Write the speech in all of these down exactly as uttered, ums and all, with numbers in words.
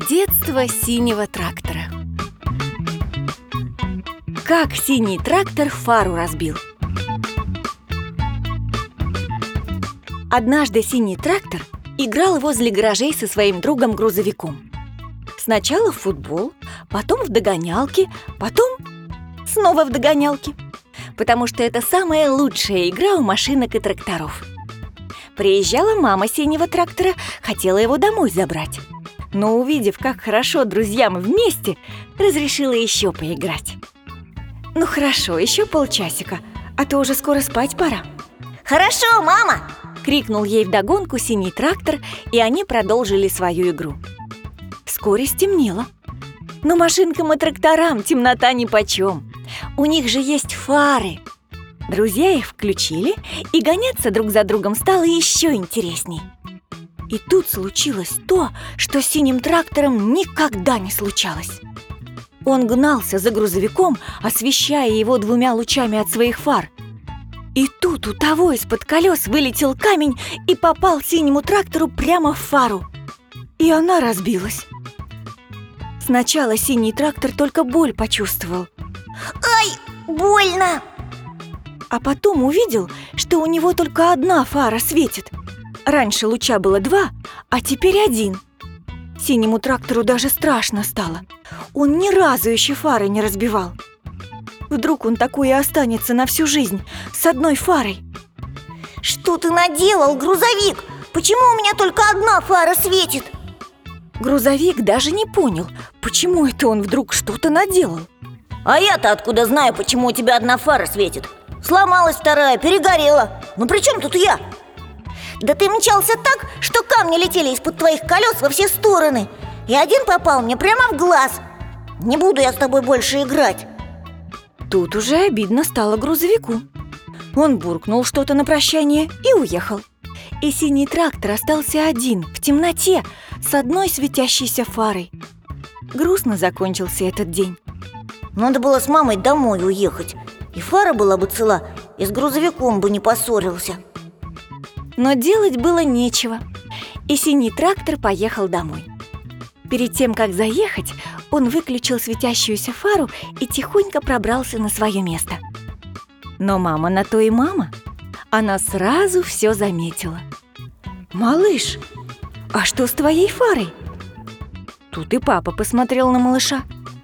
Детство синего трактора. Как синий трактор фару разбил. Однажды синий трактор играл возле гаражей со своим другом-грузовиком. Сначала в футбол, потом в догонялки, потом снова в догонялки, потому что это самая лучшая игра у машинок и тракторов. Приезжала мама синего трактора, хотела его домой забрать, но, увидев, как хорошо друзьям вместе, разрешила еще поиграть. «Ну хорошо, еще полчасика, а то уже скоро спать пора». «Хорошо, мама!» — крикнул ей вдогонку синий трактор, и они продолжили свою игру. Вскоре стемнело. Но машинкам и тракторам темнота нипочем. У них же есть фары. Друзья их включили, и гоняться друг за другом стало еще интересней. И тут случилось то, что с синим трактором никогда не случалось. Он гнался за грузовиком, освещая его двумя лучами от своих фар. И тут у того из-под колес вылетел камень и попал синему трактору прямо в фару. И она разбилась. Сначала синий трактор только боль почувствовал. Ай, больно! А потом увидел, что у него только одна фара светит. Раньше луча было два, а теперь один. Синему трактору даже страшно стало. Он ни разу еще фары не разбивал. Вдруг он такой и останется на всю жизнь, с одной фарой. Что ты наделал, грузовик? Почему у меня только одна фара светит? Грузовик даже не понял, почему это он вдруг что-то наделал. А я-то откуда знаю, почему у тебя одна фара светит? Сломалась вторая, перегорела. Ну при чем тут я? Да ты мчался так, что камни летели из-под твоих колес во все стороны. И один попал мне прямо в глаз. Не буду я с тобой больше играть. Тут уже обидно стало грузовику. Он буркнул что-то на прощание и уехал. И синий трактор остался один, в темноте, с одной светящейся фарой. Грустно закончился этот день. Надо было с мамой домой уехать. И фара была бы цела, и с грузовиком бы не поссорился. Но делать было нечего, и синий трактор поехал домой. Перед тем, как заехать, он выключил светящуюся фару и тихонько пробрался на свое место. Но мама на то и мама. Она сразу все заметила. «Малыш, а что с твоей фарой?» Тут и папа посмотрел на малыша.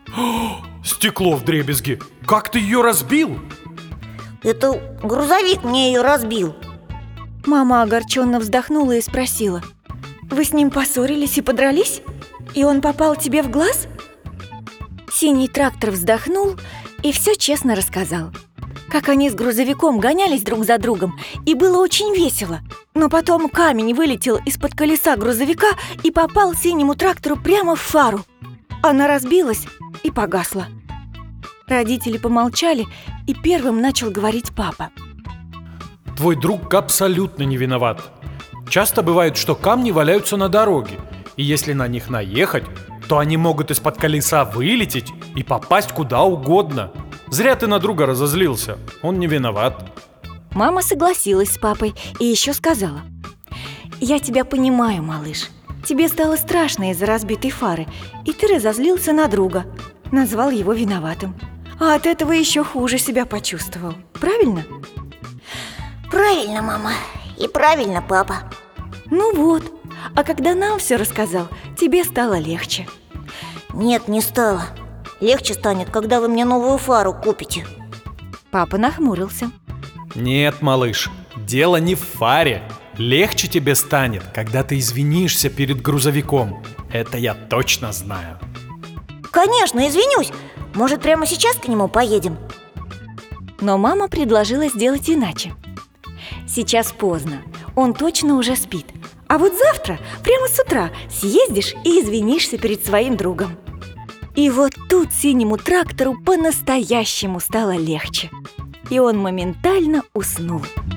Стекло вдребезги! Как ты ее разбил? Это грузовик мне ее разбил. Мама огорченно вздохнула и спросила: «Вы с ним поссорились и подрались? И он попал тебе в глаз?» Синий трактор вздохнул и все честно рассказал. Как они с грузовиком гонялись друг за другом, и было очень весело. Но потом камень вылетел из-под колеса грузовика и попал синему трактору прямо в фару. Она разбилась и погасла. Родители помолчали, и первым начал говорить папа. Твой друг абсолютно не виноват. Часто бывает, что камни валяются на дороге, и если на них наехать, то они могут из-под колеса вылететь и попасть куда угодно. Зря ты на друга разозлился, он не виноват. Мама согласилась с папой и еще сказала: «Я тебя понимаю, малыш. Тебе стало страшно из-за разбитой фары, и ты разозлился на друга, назвал его виноватым. А от этого еще хуже себя почувствовал. Правильно?» Правильно, мама. И правильно, папа. Ну вот, а когда нам все рассказал, тебе стало легче. Нет, не стало. Легче станет, когда вы мне новую фару купите. Папа нахмурился. Нет, малыш, дело не в фаре. Легче тебе станет, когда ты извинишься перед грузовиком. Это я точно знаю. Конечно, извинюсь. Может, прямо сейчас к нему поедем? Но мама предложила сделать иначе. Сейчас поздно, он точно уже спит. А вот завтра, прямо с утра, съездишь и извинишься перед своим другом. И вот тут синему трактору по-настоящему стало легче. И он моментально уснул.